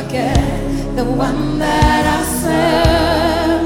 forget the one that I serve.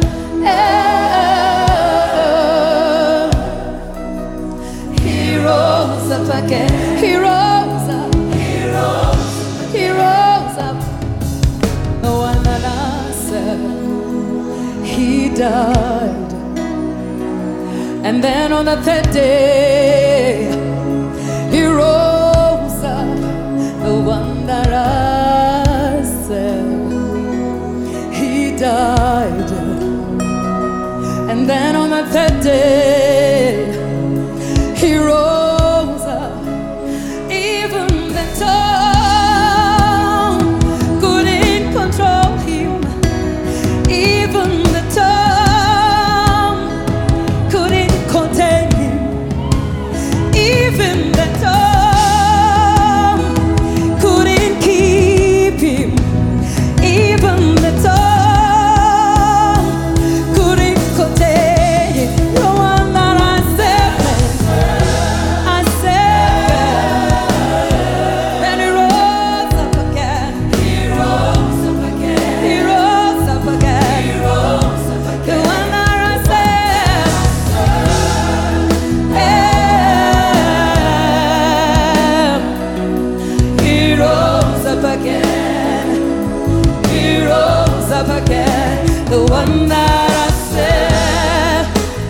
He rose up again. He rose up. He rose. He rose up. The one that I serve. He died, and then on the third day, he rose up. The one that I serve. He died, and then on the third day, he rose up. Even the tongue couldn't control him. Even the tongue couldn't contain him. Even the tongue couldn't keep him. Even the tongue couldn't contain him. The one that I serve, and he rose up again. He rose up again. He rose up again. He rose up again. The one that I serve, he rose up again. He rose up again. The one that I serve,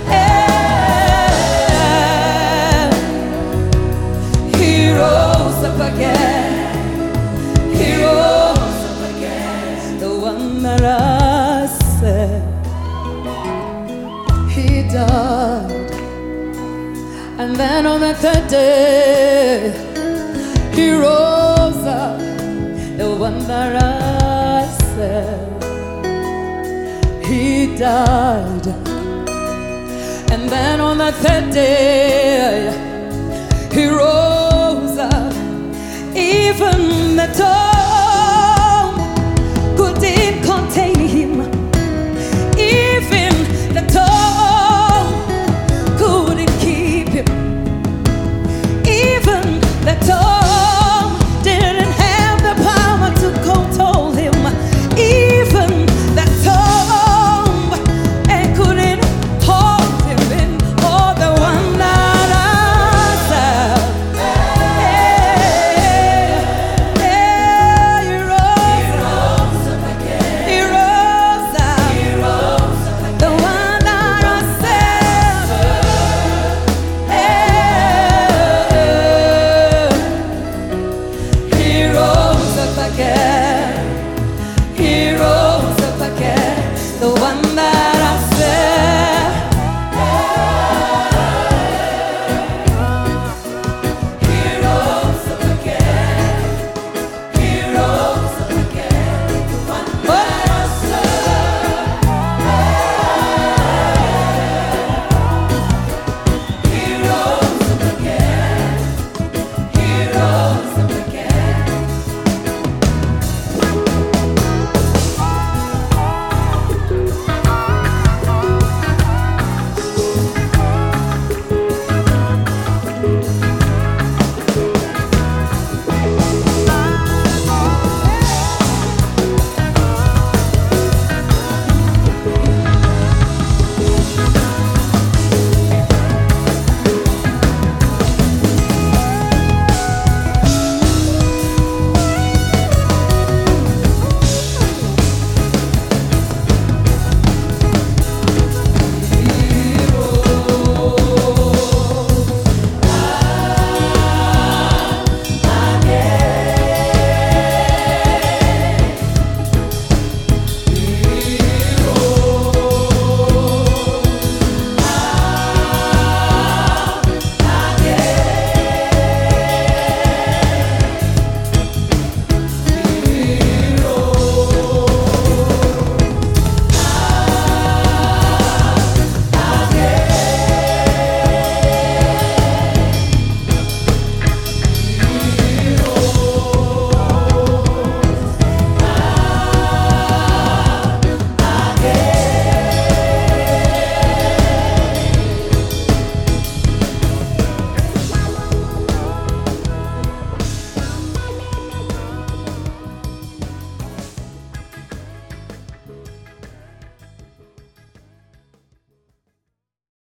he rose up again. He rose up again. The one that I serve. He died, and then on the third day, he rose up. The one that I serve. He died, and then on the third day, he rose up. Even the